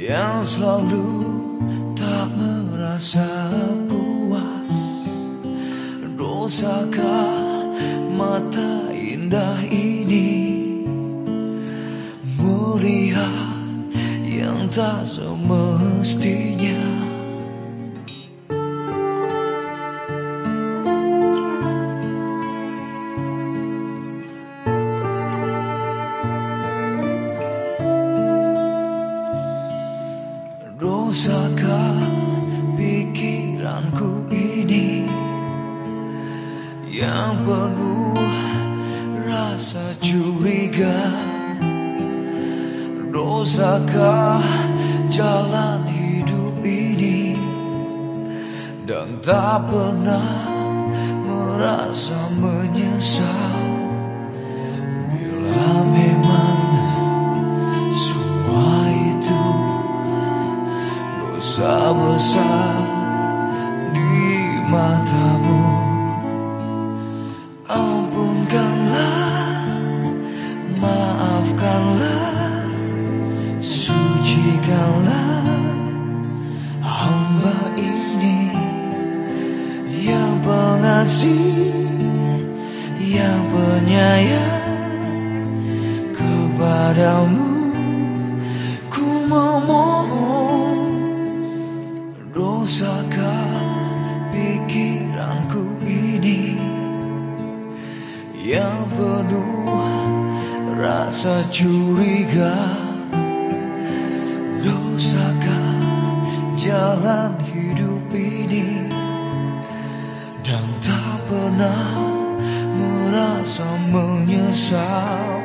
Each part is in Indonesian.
yang selalu tak merasa puas. Dosakah mata indah ini melihat yang tak semestinya? Dosakah pikiranku ini yang penuh rasa curiga? Dosakah jalan hidup ini dan tak pernah merasa menyesal? Bila memang semua itu dosa besar di matamu, ampunkanlah, maafkanlah, sucikanlah hamba ini yang pengasih, yang penyayang. Kepadamu ku memohon. Dosakah pikiranku ini yang penuh rasa curiga? Dosakah jalan hidup ini dan tak pernah merasa menyesal?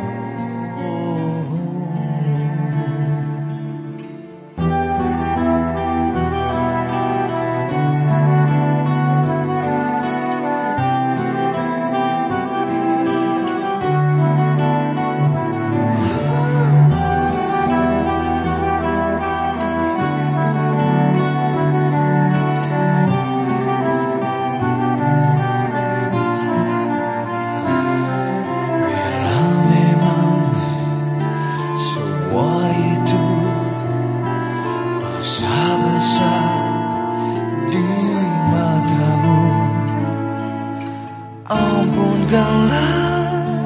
Ampunkanlah,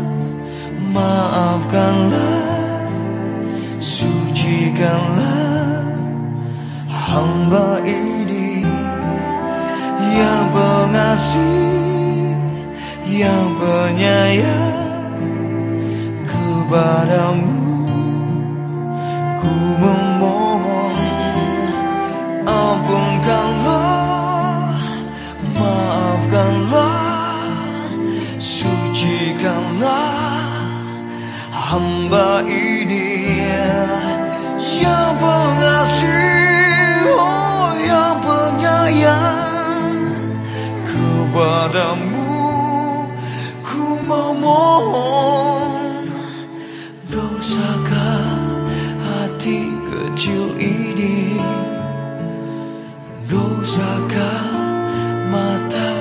maafkanlah, sucikanlah hamba ini yang pengasih, yang penyayang. Kepadamu ku memohon. Ampunkanlah, maafkanlah, sucikanlah hamba ini yang pengasih, oh yang penyayang. Kepadamu ku memohon. Dosakah hati kecil ini? Dosakah mata